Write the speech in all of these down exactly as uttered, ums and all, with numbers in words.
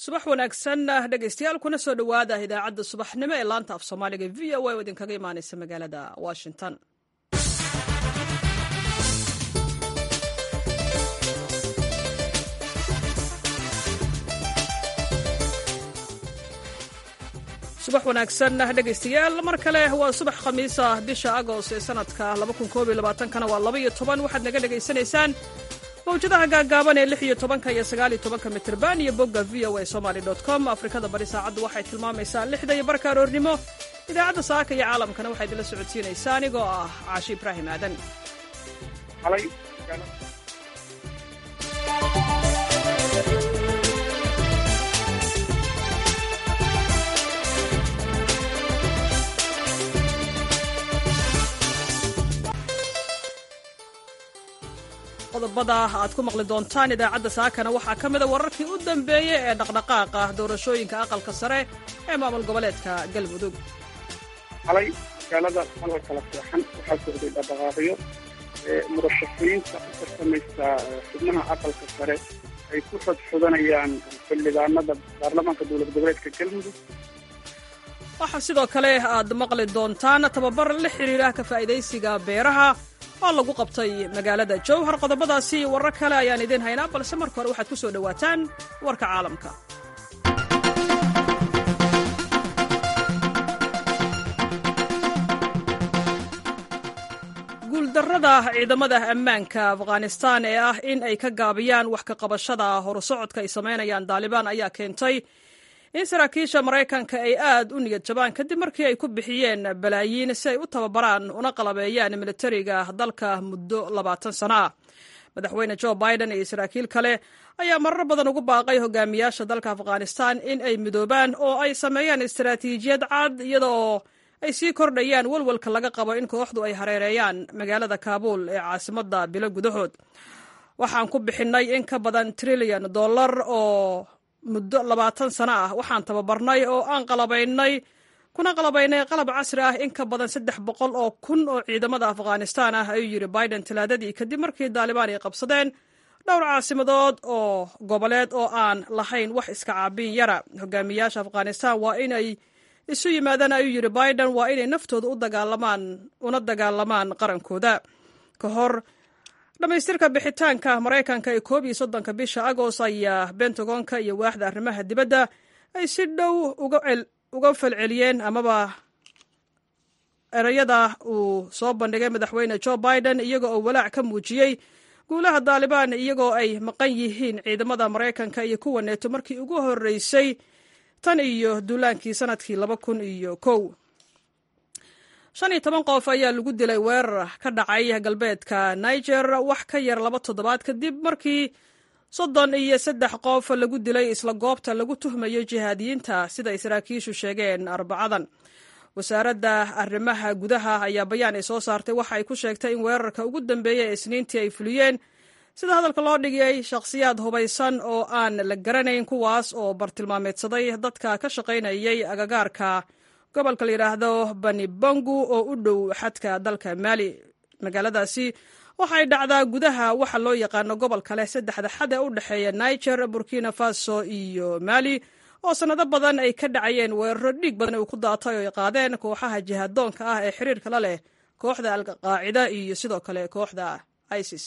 subax wanaagsan dhegaystayaal kuna soo dhowaada idaacadda subaxnimo ee laanta af soomaaliga v o a oo idinkaga imaanaysa magaalada washington. subax wanaagsan dhegaystayaal mar kale waa subax khamiis ah bisha agost ee sanadka kana waa laba iyo toban waxaad naga dhegaysanaysaan mawjadaha gaagaaban ee lix iyo tobanka iyo sagaal iyo tobanka mitirban iyo bogga v o a somaly dot com afrikada bari saacaddu waxay tilmaamaysaa lixda iyo barka aroornimo. idaacadda saaka iyo caalamkana waxaa idinla socodsiinaysaa anigoo ah caashi ibraahim aadan. qodobada aad ku maqli doontaan idaacadda saakana waxaa ka mida wararkii u dambeeyey ee dhaqdhaqaaqa doorashooyinka aqalka sare ee maamul goboleedka galmudug. xalay magaalada halka kala seexan waxaa socday dhaqdhaqaaqyo ee murashaxiinta u tartamaysa xubnaha aqalka sare ay ku xodxodanayaan xildhibaanada baarlamaanka dowlad goboleedka galmudug. waxaa sidoo kale aad maqli doontaan tababar la xiriira ka faa'iidaysiga beeraha oo lagu qabtay magaalada jowhar. qodobadaasi warar kale ayaan idiin haynaa, balse marka hore waxaad ku soo dhowaataan warka caalamka. guuldarrada ciidamada ammaanka afghanistan ee ah in ay ka gaabiyaan wax ka qabashada horusocodka ay samaynayaan daalibaan ayaa keentay in saraakiisha maraykanka ay aad u niyad jabaan kadib markii ay ku bixiyeen balaayiin si ay u tababaraan una qalabeeyaan militariga dalka muddo labaatan sano ah. madaxweyne joe biden iyo saraakiil kale ayaa marar badan ugu baaqay hogaamiyaasha dalka afghanistan in ay midoobaan oo ay sameeyaan istaraatiijiyad cad iyada oo ay sii kordhayaan walwalka laga qabo in kooxdu ay hareereeyaan magaalada kaabuul ee caasimadda bilo gudahood. waxaan ku bixinnay in ka badan trilyan dollar oo muddo labaatan sano ah. waxaan tababarnay oo aan qalabaynay kuna qalabaynay qalab casri ah in ka badan saddex boqol oo kun oo ciidamada afghanistan ah, ayuu yidhi biden talaadadii kadib markii daalibaan ay qabsadeen dhowr caasimadood oo goboleed oo aan lahayn wax iska caabin yara. hogaamiyaasha afghanistan waa inay isu yimaadaan, ayuu yidhi biden, waa inay naftooda u dagaalamaan una dagaalamaan qarankooda. ka hor dhammaystirka bixitaanka maraykanka ee koob iyo soddonka bisha agost ayaa bentagonka iyo waaxda arrimaha dibadda ay si dhow uga falceliyeen amaba ereyada uu soo bandhigay madaxweyne joe biden iyaga oo walaac ka muujiyey guulaha daalibaan iyagoo ay maqan yihiin ciidamada maraykanka iyo kuwa neeto markii ugu horreysay tan iyo duulaankii sanadkii laba kun iyo kow. shan iyo toban qof ayaa lagu dilay weerar ka dhacay galbeedka niger wax ka yar laba toddobaad kadib markii soddon iyo saddex qof lagu dilay isla goobta lagu tuhmayo jihaadiyiinta sida ay saraakiishu sheegeen arbacadan. wasaaradda arrimaha gudaha ayaa bayaan ay soo saartay waxa ay ku sheegtay in weerarka ugu dambeeyey ee isniintii ay fuliyeen sida hadalka loo dhigay shakhsiyaad hubaysan oo aan la garanayn, kuwaas oo bartilmaameedsaday dadka ka shaqaynayay agagaarka gobolka la yidhaahdo bani bangu oo u dhow xadka dalka maali. magaaladaasi waxay dhacdaa gudaha waxa loo yaqaano gobolka leh saddexda xad ee u dhexeeya niger, burkina faso iyo maali, oo sannado badan ay ka dhacayeen weeraro dhiig badan uu ku daatay oo ay qaadeen kooxaha jihadoonka ah ee xiriirka la leh kooxda alqaacida iyo sidoo kale kooxda isis.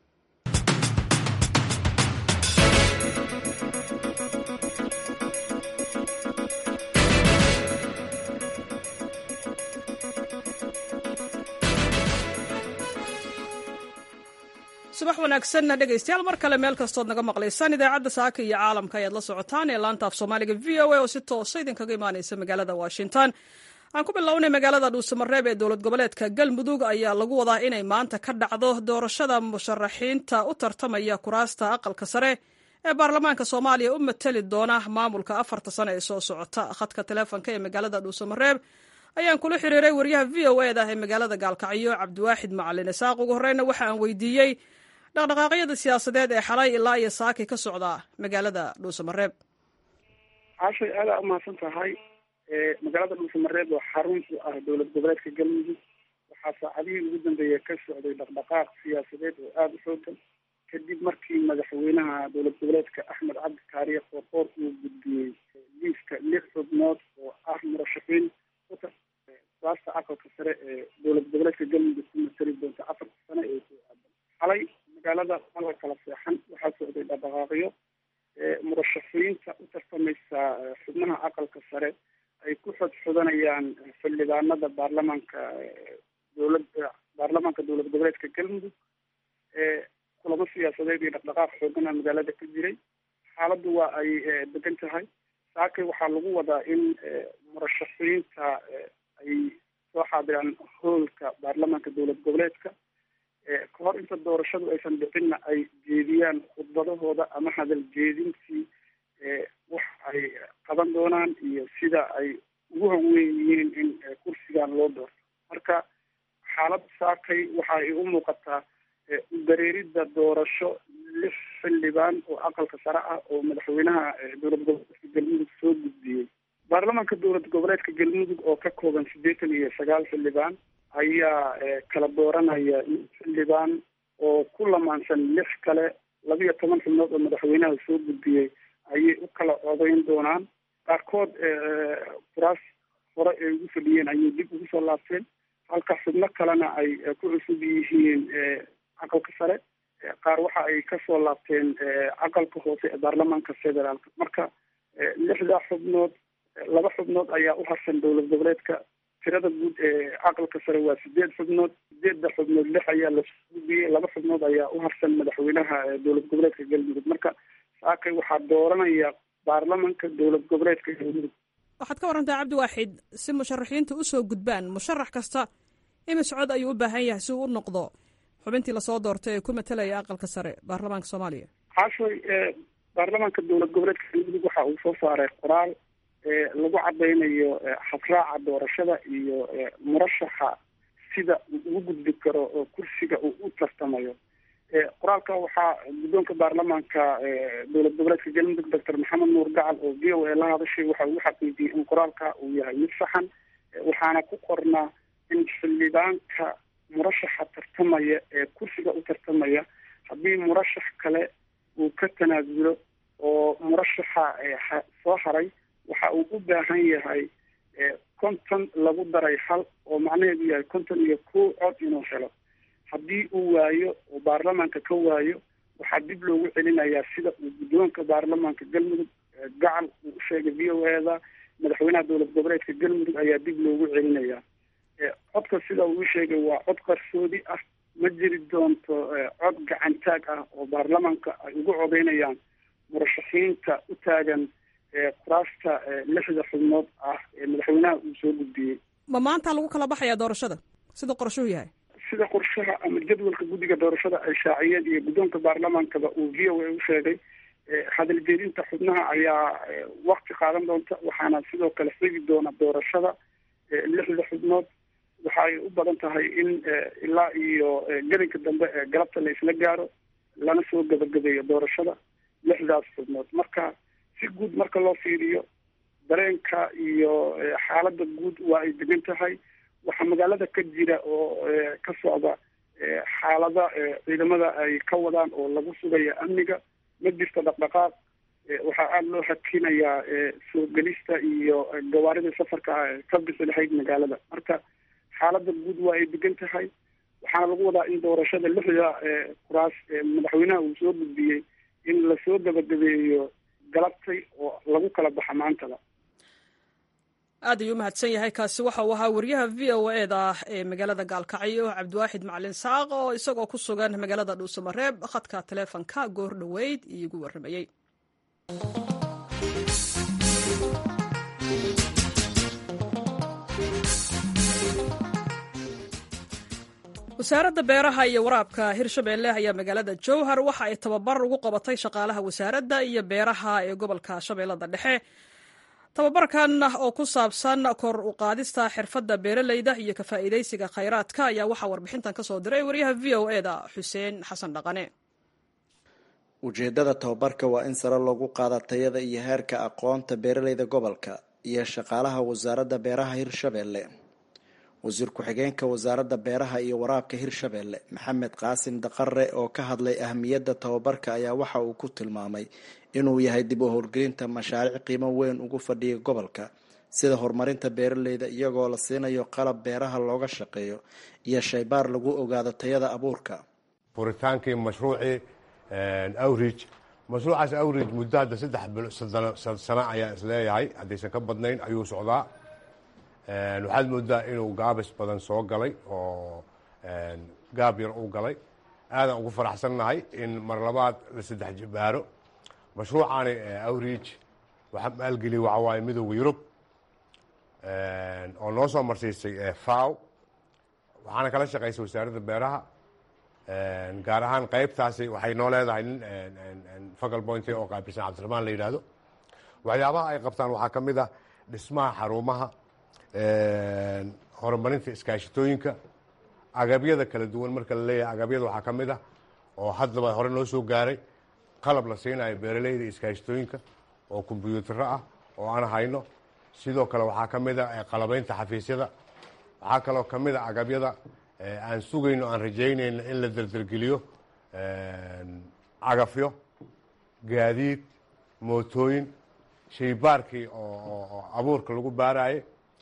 subax wanaagsan dhegaystayaal mar kale meel kastood naga maqlaysaan. idaacadda saaka iyo caalamka ayaad la socotaan ee laanta af soomaaliga v o a oo si toosa idinkaga imaanaysa magaalada washington. aan ku bilownay magaalada dhuusamareeb ee dowlad goboleedka galmudug ayaa lagu wadaa inay maanta ka dhacdo doorashada musharaxiinta u tartamaya kuraasta aqalka sare ee baarlamaanka soomaaliya u matali doona maamulka afarta sano ee soo socota. khadka taleefonka ee magaalada dhuusamareeb ayaan kula xiriiray wariyaha v o eda ee magaalada gaalkacyo cabdiwaaxid macalin isaaq. ugu horeyna waxa aan weydiiyey dhaqdhaqaaqyada siyaasadeed ee xalay ilaa iyo saaki ka socda magaalada dhuusamareeb. caashay aadaa umahadsan tahay. magaalada dhuusamareeb oo xarun u ah dowlad goboleedka galmudug waxaa saacadihii ugu dambeeya ka socday dhaqdhaqaaq siyaasadeed oo aada u xoogan kadib markii madaxweynaha dowlad goboleedka axmed cabdi kaariye qoorqoor uu gudbiyey liiska lix xubnood oo ah murashaxiin kuraasta aqalka sare ee dowlad goboleedka galmudug ku matali doonta afarta sano ee soo aadan. xalay magaalada mala kala seexan waxaa socday dhaqdhaqaaqyo murashaxiinta u tartamaysa xubnaha aqalka sare ay ku xodxodanayaan xildhibaanada baarlamaanka dowlad baarlamaanka dowlad goboleedka galmudug. kulamo siyaasadeed iyo dhaqdhaqaaq xoogana magaalada ka jiray. xaaladdu waa ay degan tahay. saakay waxaa lagu wadaa in murashaxiinta ay soo xaadiraan hoolka baarlamaanka dowlad goboleedka ka hor inta doorashadu aysan dhicinna ay jeediyaan khudbadahooda ama hadal jeedintii wax ay qaban doonaan iyo sida ay ugu hanweyn yihiin in kursigan loo doorto. marka xaalad saakay waxa ay u muuqataa dareeridda doorasho lix xildhibaan oo aqalka sare ah oo madaxweynaha dowlad goboleedka galmudug soo gudbiyey. baarlamaanka dowlad goboleedka galmudug oo ka kooban siddeetan iyo sagaal xildhibaan ayaa kala dooranaya xildhibaan oo ku lamaansan lix kale labiyo toban xubnood oo madaxweynaha soo gudbiyey ayay u kala codayn doonaan. qaarkood kuraas hore ay ugu fadhiyeen ayay dib ugu soo laabteen, halka xubno kalena ay ku cusub yihiin aqalka sare. qaar waxa ay kasoo laabteen aqalka hoose ee baarlamaanka federaalka. marka lixda xubnood laba xubnood ayaa u harsan dowlad goboleedka. tirada guud ee aqalka sare waa sideed xubnood. sideedda xubnood lix ayaa lasoo gudbiyey, laba xubnood ayaa u harsan madaxweynaha dowlad goboleedka galmudug. marka saakay waxaa dooranaya baarlamaanka dowlad goboleedka galmudug. waxaad ka warantaa cabdiwaaxid, si musharaxiinta usoo gudbaan musharax kasta imis cod ayuu u baahan yahay si uu u noqdo xubintii lasoo doortay ee ku matalaya aqalka sare baarlamaanka soomaaliya? xaashoy baarlamaanka dowlad goboleedka galmudug waxa uu soo saaray qoraal lagu cadaynayo habraaca doorashada iyo murashaxa sida uu ugu gudbi karo oo kursiga uu u tartamayo. qoraalka waxaa guddoonka baarlamaanka dowlad goboleedka galmudug doctor maxamed nuur gacal oo v o a la hadashay waxa uu xaqiijiyey in qoraalka uu yahay mid saxan, waxaana ku qornaa in xildhibaanka murashaxa tartamaya ee kursiga u tartamaya haddii murashax kale uu ka tanaasulo oo murashaxa soo haray waxa uu u baahan yahay konton lagu daray hal oo macnaheedu yahay konton iyo kow cod inuu helo. haddii uu waayo oo baarlamaanka ka waayo waxaa dib loogu celinayaa sida uu guddoonka baarlamaanka galmudug gacal uu u sheegay v o a da. madaxweynaha dowlad goboleedka galmudug ayaa dib loogu celinayaa. codka sida uu u sheegay waa cod qarsoodi ah, ma jiri doonto cod gacantaag ah oo baarlamaanka ay ugu codeynayaan murashaxiinta u taagan kuraasta lixda xubnood ah ee madaxweynaha uu soo gudbiyey. ma maanta lagu kala baxayaa doorashada sida qorshuhu yahay? sida qorshaha ama jadwalka guddiga doorashada ay shaaciyeen iyo guddoonka baarlamaankaba uu v o a u sheegay, hadal jeedinta xubnaha ayaa wakti qaadan doonta, waxaana sidoo kale xigi doona doorashada lixda xubnood. waxa ay u badan tahay in ilaa iyo gelinka dambe ee galabta la isla gaaro lana soo gabagabeeyo doorashada lixdaas xubnood. marka si guud marka loo fiiriyo dareenka iyo xaaladda guud waa ay degan tahay. waxaa magaalada ka jira oo ka socda xaalada ciidamada ay ka wadaan oo lagu sugaya amniga. ma jirto dhaqdhaqaaq. waxaa aada loo hakinayaa soo gelista iyo gawaarida safarka ka bixi lahayd magaalada. marka xaaladda guud waa ay degan tahay. waxaana lagu wadaa in doorashada lixda kuraas madaxweynaha uu soo gudbiyey in lasoo gabagabeeyo galabtay oo lagu kala baxa maantaba. aad ayuu umahadsan yahay. kaasi waxa uu ahaa wariyaha v o a da ee magaalada gaalkacyo cabdiwaaxid macalin saaq oo isagoo ku sugan magaalada dhuusamareeb khadka taleefonka goor dhoweyd iigu warramayey. wasaaradda beeraha iyo waraabka hirshabeelle ayaa magaalada jowhar waxa ay tababar ugu qabatay shaqaalaha wasaaradda iyo beeraha ee gobolka shabeellada dhexe. tababarkan oo ku saabsan kor u qaadista xirfadda beeralayda iyo ka faa'iidaysiga khayraadka ayaa waxaa warbixintan ka soo diray wariyaha v o a da xuseen xasan dhaqane. ujeeddada tababarka waa in sare loogu qaada tayada iyo heerka aqoonta beeralayda gobolka iyo shaqaalaha wasaaradda beeraha hirshabeelle. wasiir ku-xigeenka wasaaradda beeraha iyo waraabka hirshabelle maxamed qaasim daqare oo ka hadlay ahmiyadda tababarka ayaa waxa uu ku tilmaamay inuu yahay dib u howlgelinta mashaariic qiimo weyn ugu fadhiya gobolka sida horumarinta beeraleyda iyagoo la siinayo qalab beeraha looga shaqeeyo iyo shaybaar lagu ogaado tayada abuurka. furitaankii mashruucii awrij mashruucaas awrij muddo hadda saddex sano ayaa isleeyahay haddaysan ka badnayn ayuu socdaa. waxaad moodaa inuu gaabis badan soo galay oo gaab yar uu galay. aadan ugu faraxsannahay in mar labaad la saddex jibaaro mashruucaani awrij waxaa maalgeliyey waxa waaye midowda yurub oo noo soo marsiisay faw waxaana kala shaqaysay wasaaradda beeraha gaar ahaan qaybtaasi waxay noo leedahay nin focal point oo qaabilsan cabdiraxmaan la yidhaahdo. waxyaabaha ay qabtaan waxaa ka mid ah dhismaha xarumaha horumarinta iskaashatooyinka agabyada kala duwan. marka la leeyahay agabyada waxaa ka mid ah oo haddaba hore noo soo gaaray qalab la siinayo beeraleyda iskaashatooyinka oo kombyuutaro ah oo aan hayno. sidoo kale waxaa ka mid a qalabaynta xafiisyada. waxaa kaloo ka mid a agabyada aan sugayno aan rajaynayno in la derdergeliyo cagafyo, gaadiid, mootooyin, shaybaarkii oo abuurka lagu baaraaye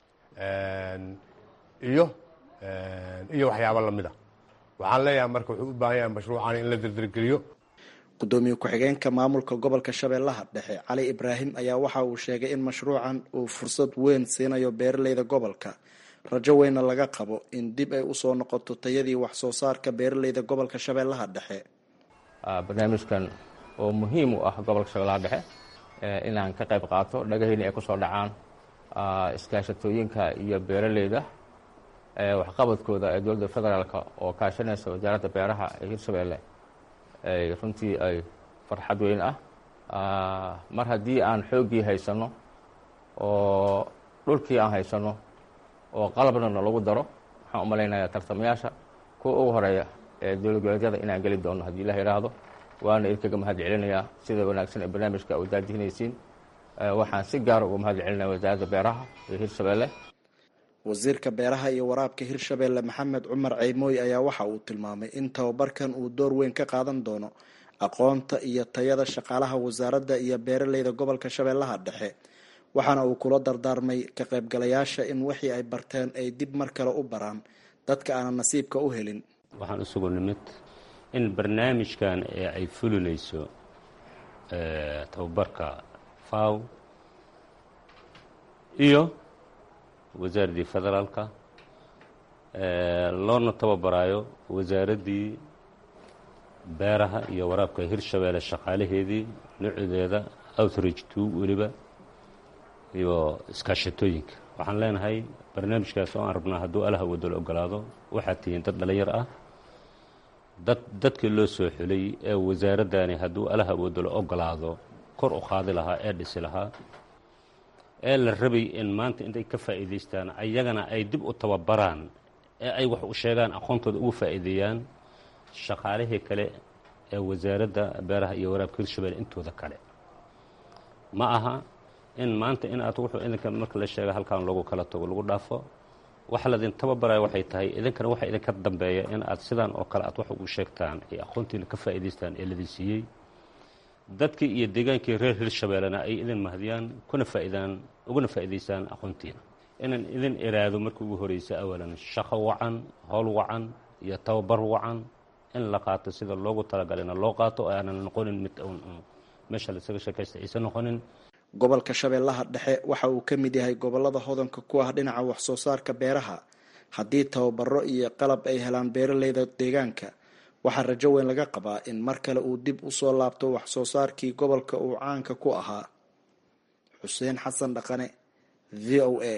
iyo iyo waxyaabo lamid a. waxaan leeyahay marka wuxuu u baahan yahay mashruucan in la derdergeliyo. gudoomiye ku-xigeenka maamulka gobolka shabeellaha dhexe cali ibraahim ayaa waxa uu sheegay in mashruucan uu fursad weyn siinayo beeraleyda gobolka, rajo weynna laga qabo in dib ay usoo noqoto tayadii wax soo saarka beeraleyda gobolka shabeellaha dhexe. barnaamijkan oo muhiim u ah gobolka shabeellaha dhexe inaan ka qayb qaato dhagaheyni ay kusoo dhacaan iskaashatooyinka iyo beeraleyda waxqabadkooda ee dowladda federaalk oo kaashanaysa wasaaradda beeraha ee hirshabelle runtii ay farxad weyn ah. mar haddii aan xooggii haysano oo dhulkii aan haysano oo qalabna lagu daro waxaan u malaynayaa tartamayaasha kuwa ugu horeeya ee dowlad goboleedyada inaan geli doono haddii ilaah yidhaahdo. waana idinkaga mahad celinayaa sida wanaagsan ee barnaamijka u daadihinaysiin. waxaan si gaara uga mahad celinaya wasaaradda beeraha ee hirshabelle. wasiirka beeraha iyo waraabka hirshabelle maxamed cumar ceymooy ayaa waxa uu tilmaamay in tababarkan uu door weyn ka qaadan doono aqoonta iyo tayada shaqaalaha wasaaradda iyo beeraleyda gobolka shabeellaha dhexe. waxaana uu kula dardaarmay ka qaybgalayaasha in wixii ay barteen ay dib mar kale u baraan dadka aanan nasiibka u helin. waxaan isugu nimid in barnaamijkan ee ay fulinayso tababarka faw iyo wasaaraddii federaalka loona tababaraayo wasaaraddii beeraha iyo waraabka hirshabelle shaqaalaheedii nooceeda outreach two weliba iyo iskaashatooyinka. waxaan leenahay barnaamijkaas oo aan rabnaa hadduu alaha wadalo ogolaado waxaad tihiin dad dhalinyar ah. dad dadkii loo soo xulay ee wasaaraddani hadduu alaha wadalo ogolaado kor u qaadi lahaa ee dhisi lahaa ee la rabay in maanta intay ka faa'iidaystaan ayagana ay dib u tababaraan ee ay wax u sheegaan aqoontooda ugu faa'iideeyaan shaqaalihii kale ee wasaaradda beeraha iyo waraabka hirshabelle intooda kale. ma aha in maanta in aad wuxuu idinka marka la sheega halkaan loogu kala tago lagu dhaafo. waxa laydin tababaraya waxay tahay idinkana waxa idinka dambeeya in aad sidaan oo kale aad wax ugu sheegtaan ay aqoontiina ka faa'iidaystaan ee ladin siiyey. dadkii iyo deegaankii reer hirshabellena ay idin mahdiyaan kuna faa'iidaan uguna faa'iidaystaan aqoontiina. inaan idin iraado markii ugu horeysa awalan shaqo wacan, howl wacan iyo tababar wacan in la qaato sida loogu talagalina loo qaato oo aanan noqonin mid meesha lasaga sheekaysta aysan noqonin. gobolka shabeellaha dhexe waxa uu ka mid yahay gobolada hodanka ku ah dhinaca wax soo saarka beeraha. haddii tababaro iyo qalab ay helaan beeraleyda deegaanka waxaa rajo weyn laga qabaa in mar kale uu dib usoo laabto wax soo saarkii gobolka uu caanka ku ahaa. xuseen xasan dhaqane, v o a.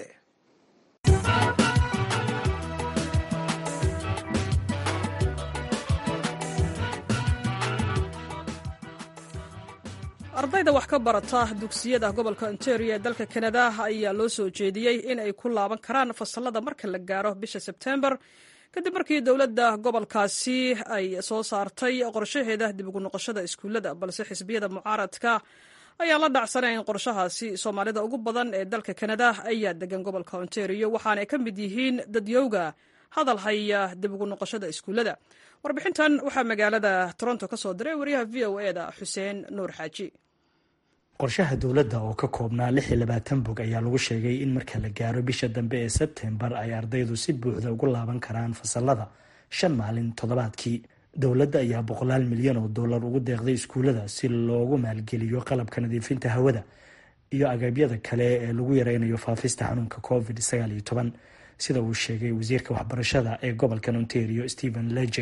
ardayda wax ka barata dugsiyada gobolka ontario ee dalka kanada ayaa loo soo jeediyey in ay ku laaban karaan fasalada marka la gaaro bisha sebtembar kadib markii dowladda gobolkaasi ay soo saartay qorshaheeda dib ugu noqoshada iskuullada, balse xisbiyada mucaaradka ayaan la dhacsanayn qorshahaasi. Soomaalida ugu badan ee dalka Kanada ayaa degan gobolka Ontario, waxaana ay ka mid yihiin dadyowga hadal haya dib ugu noqoshada iskuullada. Warbixintan waxaa magaalada Toronto ka soo diray wariyaha V O E-da Xuseen Nuur Xaaji. qorshaha dowladda oo ka koobnaa lix iyo labaatan bog ayaa lagu sheegay in marka la gaaro bisha dambe ee Sebtembar ay ardaydu si buuxda ugu laaban karaan fasalada shan maalin toddobaadkii. dowladda ayaa boqolaal milyan oo dollar ugu deeqday iskuullada si loogu maalgeliyo qalabka nadiifinta hawada iyo agabyada kale ee lagu yareynayo faafista xanuunka covid sagaal iyo toban, sida uu sheegay wasiirka waxbarashada ee gobolka Ontario Stephen Leje.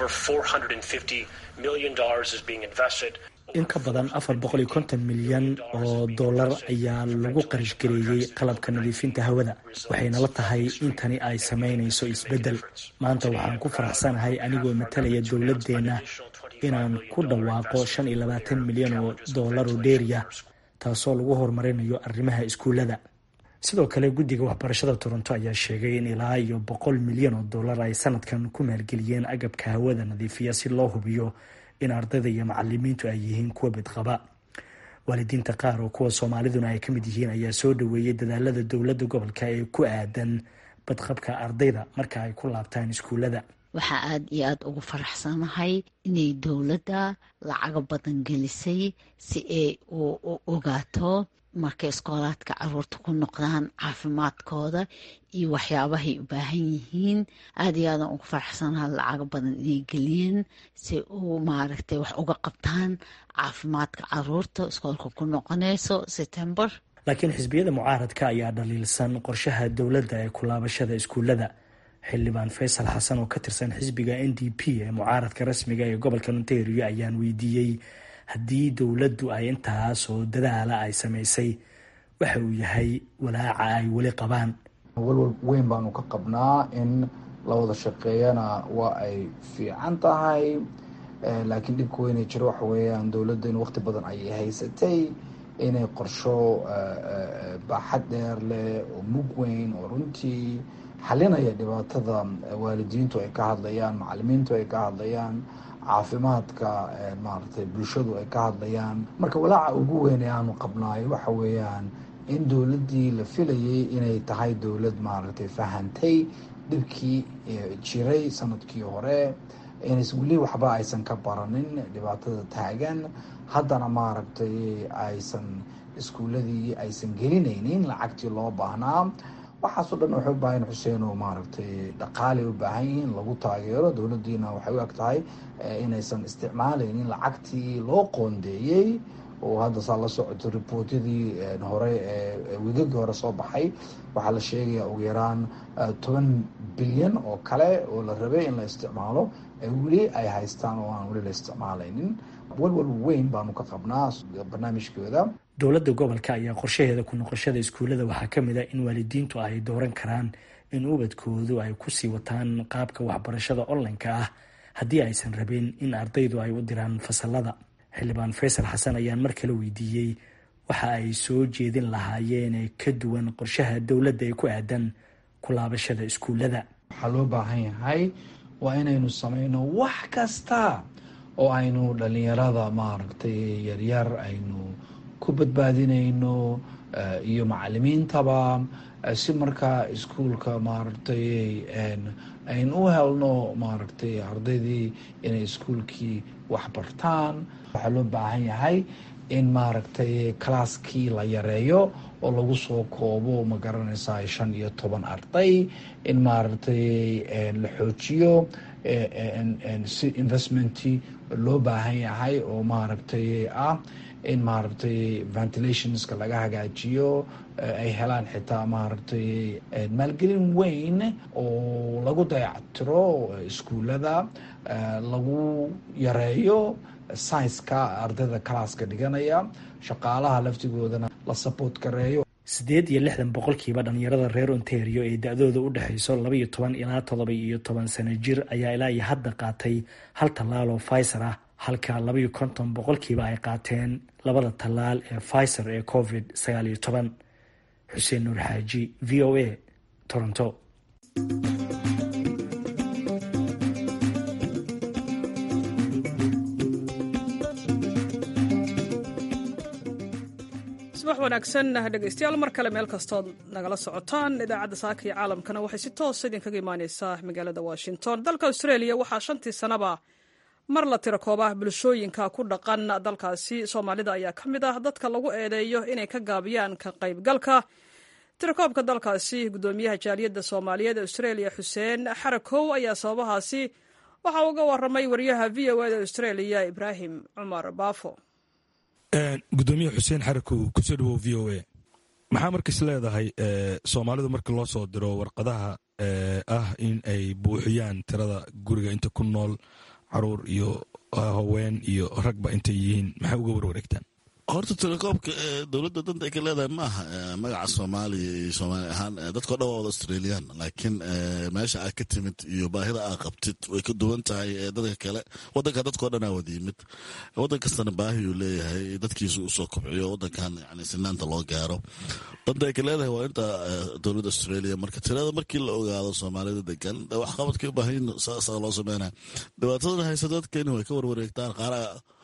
in ka badan afar boqol iyo konton milyan oo dollar ayaa lagu qarash gareeyey qalabka nadiifinta hawada, waxayna la tahay in tani ay sameynayso isbeddel. maanta waxaan ku faraxsanahay anigoo matalaya dowladdeena inaan ku dhawaaqo shan iyo labaatan milyan oo dollar oo dheeriya, taasoo lagu horumarinayo arrimaha iskuullada. sidoo kale guddiga waxbarashada Toronto ayaa sheegay in ilaa iyo boqol milyan oo dollar ay sanadkan ku maalgeliyeen agabka hawada nadiifiya si loo hubiyo in ardayda iyo macalimiintu ay yihiin kuwa bidqaba. waalidiinta qaar oo kuwa Soomaaliduna ay ka mid yihiin ayaa soo dhaweeyay dadaalada dowladda gobolka ee ku aadan badqabka ardayda marka ay ku laabtaan iskuullada. waxaa aada iyo aada ugu faraxsanahay inay dowladda lacago badan gelisay si ay u ogaato markay iskoolaadka caruurta ku noqdaan caafimaadkooda iyo waxyaabahay u baahan yihiin. aada iyo aadan ugu faraxsanahay lacago badan inay geliyeen si uu maaragtay wax uga qabtaan caafimaadka caruurta iskoolka ku noqonayso September. laakiin xisbiyada mucaaradka ayaa dhaliilsan qorshaha dowladda ee ku laabashada iskuullada. xildhibaan Faysal Xasan oo ka tirsan xisbiga N D P ee mucaaradka rasmiga ee gobolka Ontario ayaan weydiiyey haddii dowladdu ay intaas oo dadaala ay samaysay waxa uu yahay walaaca ay weli qabaan. walwal weyn baanu ka qabnaa in la wada shaqeeyana waa ay fiican tahay, laakiin dhibka weynay jiro waxa weeyaan dowladda in waqti badan ayay haysatay inay qorsho baaxad dheer leh oo mug weyn oo runtii xalinaya dhibaatada waalidiintu ay ka hadlayaan, macalimiintu ay ka hadlayaan, caafimaadka maaragtay bulshadu ay ka hadlayaan. marka walaaca ugu weyn ee aanu qabnaayo waxa weeyaan in dowladdii la filayay inay tahay dowlad maaragtay fahantay dhibkii jiray sanadkii hore, inays weli waxba aysan ka baranin dhibaatada taagan, haddana maaragtay aysan iskuulladii aysan gelinaynin lacagtii loo baahnaa. waxaasoo dhan waxay u baahan Xuseen oo maaragtay dhaqaalay u baahan yihiin lagu taageero. dowladdiina waxay u eg tahay inaysan isticmaalaynin lacagtii loo qoondeeyey oo hadda saa la socoto riboortyadii hore ee wigagii hore soo baxay waxaa la sheegayaa ugu yaraan toban bilyan oo kale oo la rabay in la isticmaalo weli ay haystaan oo aan weli la isticmaalaynin. walwal weyn baanu ka qabnaa barnaamijkooda. dowladda gobolka ayaa qorshaheeda ku noqoshada iskuullada waxaa ka mid a in waalidiintu ay dooran karaan in ubadkoodu ay kusii wataan qaabka waxbarashada online-ka ah haddii aysan rabin in ardaydu ay u diraan fasalada. xildhibaan Faysal Xasan ayaan mar kale weydiiyey waxa ay soo jeedin lahaayeen ee ka duwan qorshaha dowladda ee ku aadan ku laabashada iskuullada. waxaa loo baahan yahay waa inaynu sameyno wax kasta oo aynu dhalinyarada maaragtay yaryar aynu ku badbaadinayno iyo macalimiintaba si markaa iskuulka maaragtay aynu u helno maaragtay ardaydii inay iskuulkii wax bartaan. waxaa loo baahan yahay in maaragtay calaaskii la yareeyo oo lagu soo koobo ma garanaysaa shan iyo toban arday, in maaragtay la xoojiyo si investmentii loo baahan yahay oo maaragtay ah in maaragtay ventilationska laga hagaajiyo, ay helaan xitaa maaragtay maalgelin weyn oo lagu dayactiro iskuullada, lagu yareeyo science-ka ardayda calaaska dhiganaya, shaqaalaha laftigoodana la support gareeyo. sideed iyo lixdan boqolkiiba dhalinyarada reer Ontario ee da-dooda u dhexeyso laba iyo toban ilaa toddoba iyo toban sano jir ayaa ilaa iyo hadda qaatay hal tallaal oo Pfizer ah, halka laba iyo konton boqolkiiba ay qaateen labada tallaal ee Pfizer ee covid sagaal iyo toban. Xuseen Nuur Xaaji, V O A, Toronto. subax wanaagsan dhegaystayaal mar kale meel kastood nagala socotaan idaacadda saaka iyo caalamkana waxay si toosa idinkaga imaaneysaa magaalada washington. dalka australia waxaa shantii sanaba mar la tiro koobah bulshooyinka ku dhaqan dalkaasi. soomaalida ayaa ka mid ah dadka lagu eedeeyo inay ka gaabiyaan ka qaybgalka tirakoobka dalkaasi. gudoomiyaha jaaliyadda soomaaliyeed australia xuseen xarakow ayaa sababahaasi waxaa uga waramay wariyaha v o da australia ibraahim cumar baafo. gudoomiyaha xuseen xarakow kusoo dhawow v o a. maxaa markiis leedahay soomaalidu marka loo soo diro warqadaha ah in ay buuxiyaan tirada guriga inta ku nool caruur iyo haween iyo ragba intay yihiin maxay uga warwareegtaan? horta tirakoobka dowladda danta ay ka leedahay maaha magaca soomaaliya iyo soomaali ahaan dadkao dhan waa wada australian, laakiin meesha aad ka timid iyo baahida aad qabtid way ka duwan tahay dadka kale. wadanka dadkao dhan aa wada yimid, wadan kastana baahiyuu leeyahay dadkiisu usoo kobciyo wadankan yani sinaanta loo gaaro. danta ay ka leedahay waa inta dowladda australia. marka tirada markii la ogaado soomaalida degan waxqabadkay u baahan saasaa loo sameynaya. dhibaatadana haysa dadkeeni way ka warwareegtaan, qaara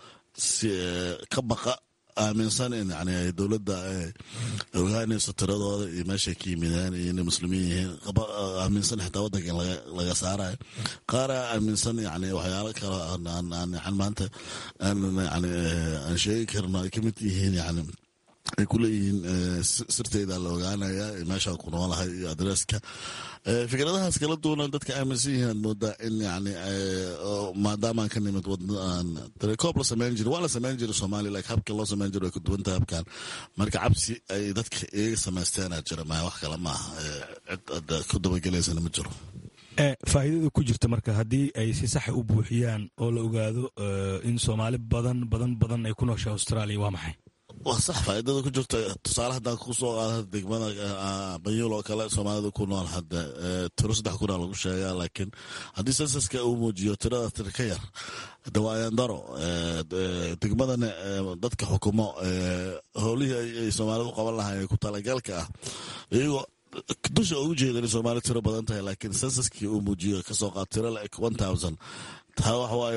ka baqa aaminsan in yani dowladda ogaanayso tiradooda iyo meeshay ka yimideen iyo inay muslimiin yihiin, aaminsan xitaa wadanka in laga saarayo. qaara aaminsan yani waxyaalo kale aan maanta aan sheegi karno ay kamid yihiin yani ay ku leeyihiin sirteyda la ogaanaya meeshaa ku noolahay iyo adreeska. fikradahaas kala duwan dadka aaminsan yihiin aad moodaa in yani maadaamaan ka nimid wadaan tirakoob la sameyn jira waa la sameyn jira soomaaliya, like habka loo sameyn jira way ka duwan tahay habkan. marka cabsi ay dadka iyaga samaysteenaa jira maaha, wax kale maaha. cid ada ku dabagelaysana ma jiro. faa'iidada ku jirta marka haddii ay si saxa u buuxiyaan oo la ogaado in soomaali badan badan badan ay ku noosha australia waa maxay? waa sax faa'iidada ku jirta. tusaale haddaan kusoo qaada degmada banyuul oo kale soomaalida ku nool hadda tiro saddex kuna lagu sheegaa, laakiin haddii sensaska uu muujiyo tirada tir ka yar dawaayaan daro. degmadana dadka xukumo howlihii ay soomaalidu qaban lahayn ku talagalka ah iyagoo dusha ugu jeedan in soomaali tiro badan tahay, laakiin sensaskii uu muujiyo kasoo qaad tiro la eg one thousand taa waxawaaye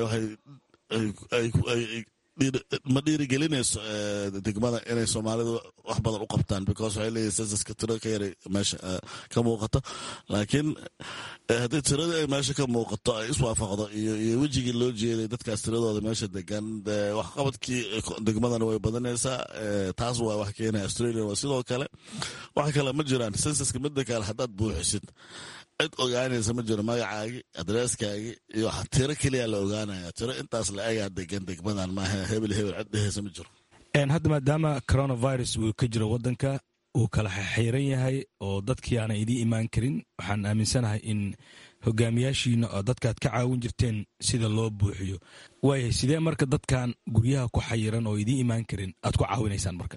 waxay ma dhiirigelinayso degmada inay soomaalidu wax badan u qabtaan, because waxay leeyihin sensaska tiro ka yaray meesha ka muuqato. laakiin haddii tiradii ay meesha ka muuqato ay iswaafaqdo iyo iyo wejigii loo jeeday dadkaas tiradooda meesha degan, waxqabadkii degmadana way badanaysaa. taas waa wax keenaya australia. waa sidoo kale wax kale ma jiraan sensaska midda kale haddaad buuxisid cid ogaanaysa ma jiro magacaagi adreeskaagi iyo tiro keliya la ogaanaya. tiro intaas la egaa degan degmadan maaha hebel hebel cid dhehaysa ma jiro. hadda maadaama coronavirus uu ka jiro wadanka uu kala xiran yahay oo dadkii aanay idiin imaan karin, waxaan aaminsanahay in hogaamiyaashiina oo dadkaad ka caawin jirteen sida loo buuxiyo. waayahay sidee marka dadkan guryaha ku xayiran oo idiin imaan karin aad ku caawinaysaan marka?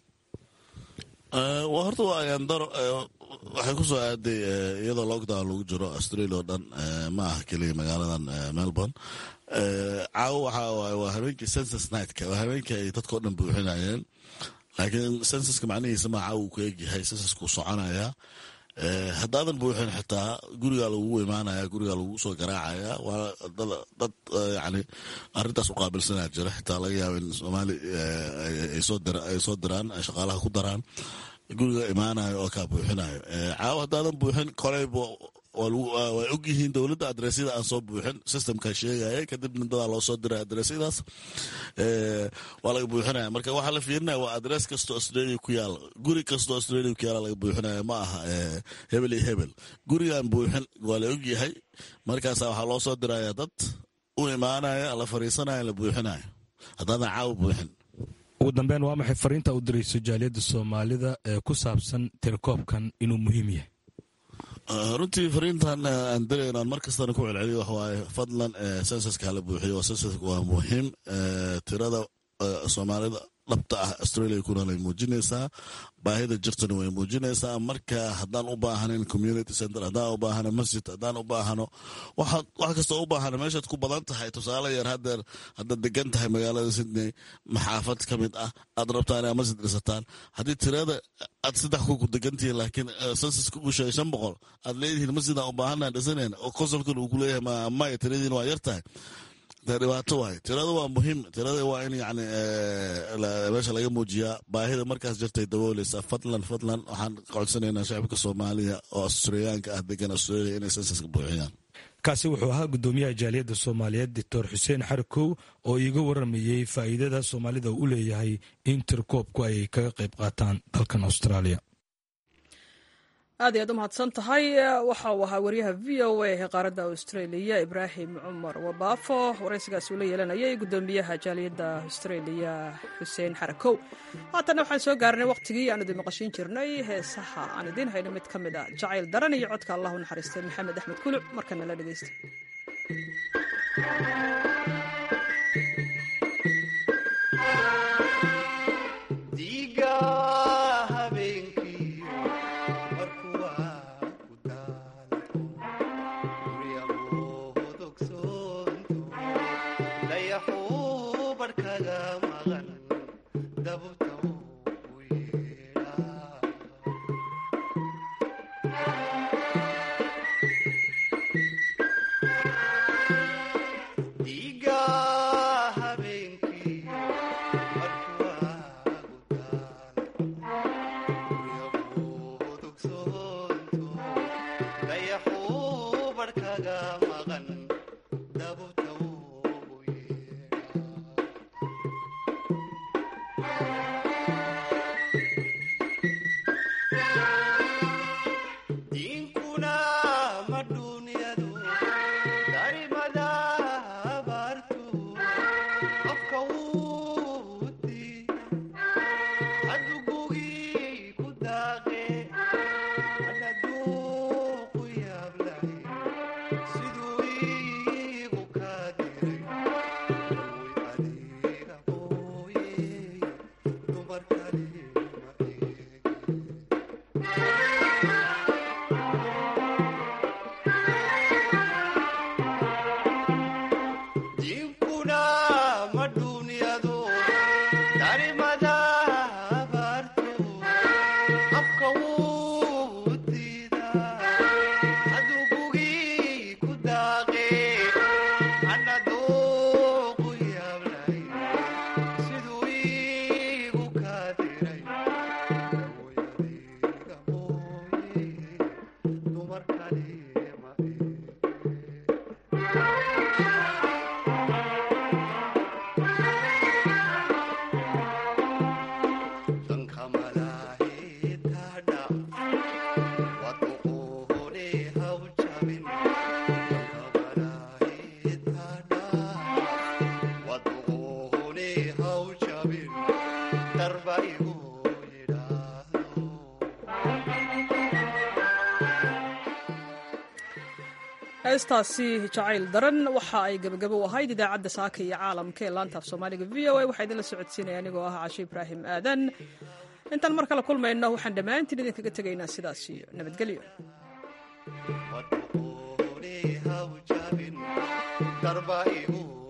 waa horta waa ayaandaro waxay ku soo aaday iyadoo lockdown lagu jiro australia oo dhan, ma aha keliya magaaladan melbourne. caawo waxaa waa habeenkii census nightka, waa habeenkii ay dadkao dhan buuxinayeen, laakiin censuska macnihiisa ma caawo ku egyahay. censuskuu soconaya, haddaadan buuxin xitaa gurigaa lagugu imaanaya, gurigaa lagugu soo garaacaya. waa dad yani arrintaas u qaabilsanaa jira, xitaa laga yaaba in soomaali ay soo diraan shaqaalaha ku daraan guriga imaanayo oo kaa buuxinayo. caawo haddaadan buuxin koleyba way og yihiin dowladda adreesyada aan soo buuxin, systemkaa sheegaya, kadibna dadaa loo soo diray adreesyadaas waa laga buuxinaya. marka waxaa la fiirinaya waa adrees kastoo australia ku yaala, guri kastoo australia ku yaala laga buuxinaya, ma aha hebel iyo hebel. gurigaan buuxin waa la og yahay, markaasa waxaa loo soo diraya dad u imaanaya, la fariisanaya, la buuxinayo haddaadan caawo buuxin. ugu dambeyn waa maxay fariinta u dirayso jaaliyadda soomaalida ee ku saabsan tirakoobkan inuu muhiim yahay? runtii fariintan aan dirayno aan mar kastana ku celceliyo wax waaye fadlan sensaska hala buuxiyo. sensaska waa muhiim. tirada soomaalida dhabta ah australia kuna way muujinaysaa, baahida jirtana way muujinaysaa. marka haddaan u baahnayn community center, haddaan u baahno masjid, haddaan u baahno wax kastoo u baahno meeshaad ku badan tahay. tusaale yar hadeer haddaad degan tahay magaalada sydney maxaafad ka mid ah aad rabtaan inaad masjid dhisataan, haddii tirada aad saddex ku degantihiin laakiin sensaska ugu sheegay shan boqol aad leedihiin masjidaan u baahanaan dhisanayna oo consulkan uu ku leeyahay maya tiradiina waa yar tahay, dee dhibaato waaye tirada waa muhiim tirada waa in yani meesha laga muujiyaa baahida markaas jirtay dabooleysa fadlan fadlan waxaan codsanaynaa shacabka soomaaliya oo australiyaanka ah degan australia inay sensaska buuxiyaan kaasi wuxuu ahaa gudoomiyaha jaaliyadda soomaaliyeed doctor xuseen xarkow oo iiga waramayey faa'iidada soomaalida uu u leeyahay in tirkoobku ay kaga qayb qaataan dalkan australia aad iyo aad u mahadsan tahay waxa uu ahaa wariyaha v o a ee qaaradda australia ibraahim cumar wabaafo waraysigaas uu la yeelanayay gudoomiyaha jaaliyadda australia xuseen xarakow haatana waxaan soo gaarnay waqtigii aan idin maqashin jirnay heesaha aan idiin hayno mid ka mid a jacayl daran iyo codka allah u naxariistay maxamed axmed kuluc markana la dhegeysta heestaasi jacayl daran waxa ay gabagabo u ahayd idaacadda saaka iyo caalamka ee laanta af soomaaliga v o a waxaa idinla socodsiinaya anigoo ah cashe ibraahim aadan intaan mar kale kulmayno waxaan dhammaantiin idinkaga tegaynaa sidaas iyo nabadgelyo